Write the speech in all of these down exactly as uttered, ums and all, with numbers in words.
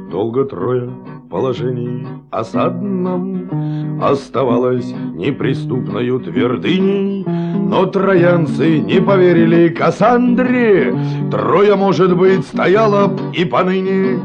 Долго Троя в положении осадном оставалась неприступною твердыней, но троянцы не поверили Кассандре, Троя, может быть, стояла б и поныне.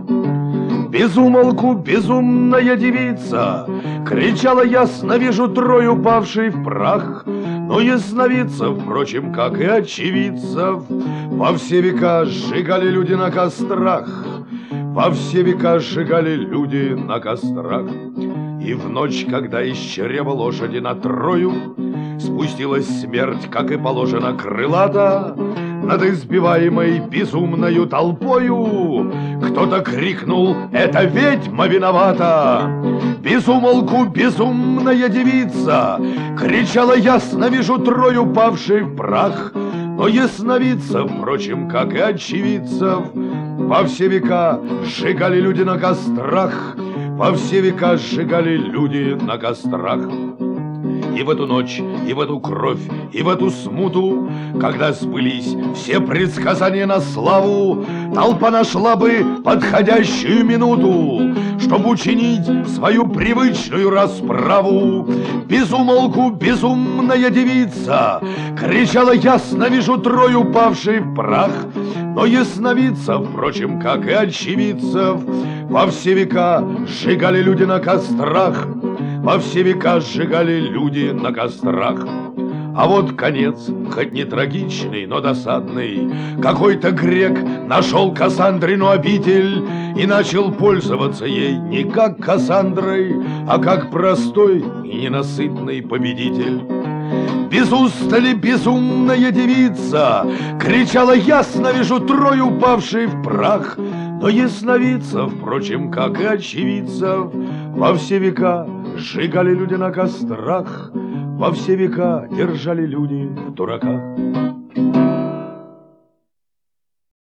Безумолку безумная девица кричала: ясно вижу Трою, павшей в прах. Но ясновидцев, впрочем, как и очевидцев, во все века сжигали люди на кострах. Во все века сжигали люди на кострах. И в ночь, когда из чрева лошади на Трою спустилась смерть, как и положено, крылата, над избиваемой безумною толпою кто-то крикнул: «Это ведьма виновата!» Безумолку безумная девица кричала: ясно вижу Трою, павшей в прах. Но ясновидцев, впрочем, как и очевидцев, во все века сжигали люди на кострах. Во все века сжигали люди на кострах. И в эту ночь, и в эту кровь, и в эту смуту, когда сбылись все предсказания на славу, толпа нашла бы подходящую минуту, чтобы учинить свою привычную расправу. Безумолку безумная девица кричала: ясно вижу Трою, павшей в прах. Но ясновидцев, впрочем, как и очевидцев, во все века сжигали люди на кострах. Во все века сжигали люди на кострах. А вот конец, хоть не трагичный, но досадный. Какой-то грек нашел Кассандрину обитель и начал пользоваться ей не как Кассандрой, а как простой и ненасытный победитель. Без устали безумная девица кричала: ясно вижу Трою, упавшей в прах. Но ясновидцев, впрочем, как и очевидцев, во все века сжигали люди на кострах. Во все века держали люди в дураках.